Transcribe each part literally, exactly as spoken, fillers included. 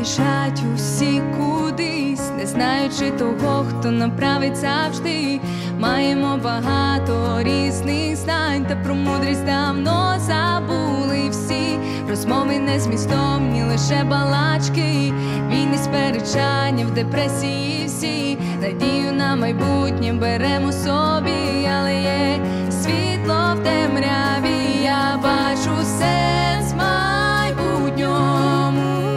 біжать усі кудись, не знаючи того, хто направить завжди. Маємо багато різних знань, та про мудрість давно забули всі. Розмови незмістовні, лише балачки, війни, сперечання, в депресії всі. Надію на майбутнє беремо собі, але є світло в темряві. Я бачу сенс в майбутньому,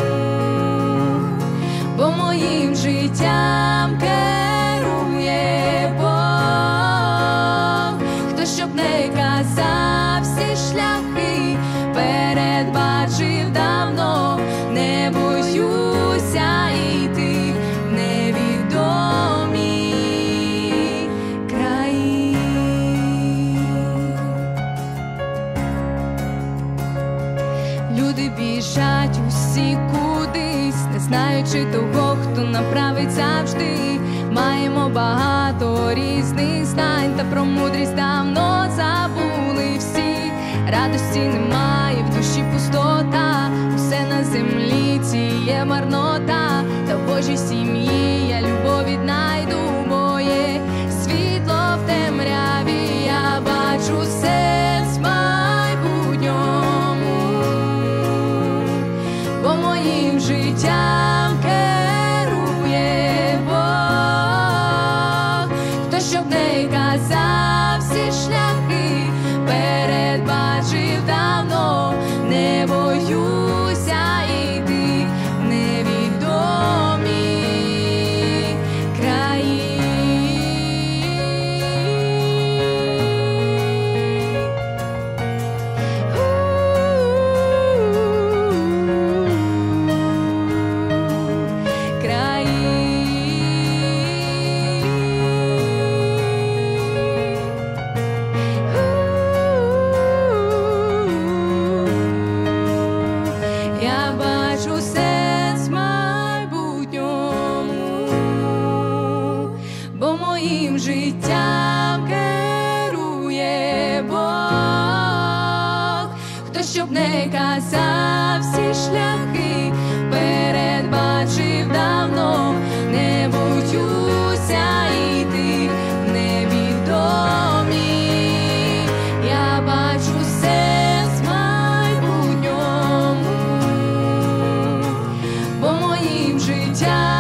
бо моїм життям керує Бог. Хто щоб не казав, всі шляхи передбачив давно. Не боюся йти в невідомі краї. Люди біжать усі кудись, не знаючи того, хто направить завжди. Маємо багато різних знань, та про мудрість давно забули всі. Радості немає, в душі пустота, усе на землі ціє марнота. Та в Божій сім'ї я любов віднайду, бо є світло в темряві. Я бачу сенс в майбутньому, бо моїм життям керує Бог. Хто щоб не казав, всі шляхи передбачив давно. Не боюся йти в невідомі краї. Я бачу сенс в майбутньому, бо моїм життям керує Бог. Хто щоб не казав, всі шляхи передбачив давно. Не боюся йти в невідомі. Я бачу сенс в майбутньому, бо моїм життям